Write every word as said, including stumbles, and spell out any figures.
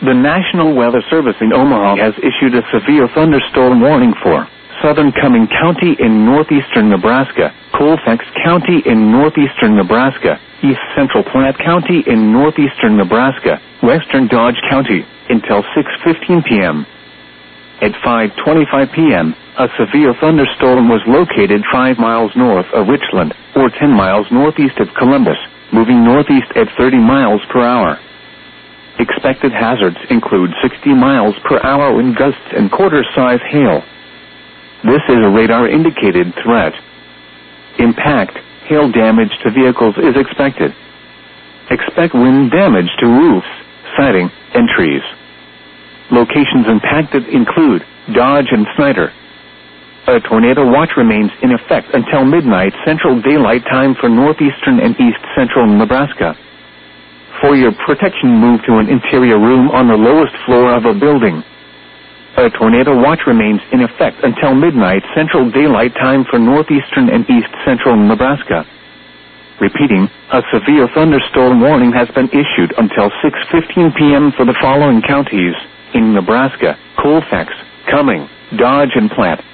The National Weather Service in Omaha has issued a severe thunderstorm warning for southern Cumming County in northeastern Nebraska, Colfax County in northeastern Nebraska, east central Platte County in northeastern Nebraska, western Dodge County, until six fifteen p.m. At five twenty-five p.m., a severe thunderstorm was located five miles north of Richland, or ten miles northeast of Columbus, moving northeast at thirty miles per hour. Expected hazards include sixty miles per hour wind gusts and quarter-size hail. This is a radar-indicated threat. Impact, hail damage to vehicles is expected. Expect wind damage to roofs, siding, and trees. Locations impacted include Dodge and Snyder. A tornado watch remains in effect until midnight Central Daylight Time for northeastern and east central Nebraska. For your protection, move to an interior room on the lowest floor of a building. A tornado watch remains in effect until midnight Central Daylight Time for northeastern and east central Nebraska. Repeating, a severe thunderstorm warning has been issued until six fifteen p.m. for the following counties in Nebraska: Colfax, Cumming, Dodge, and Platte.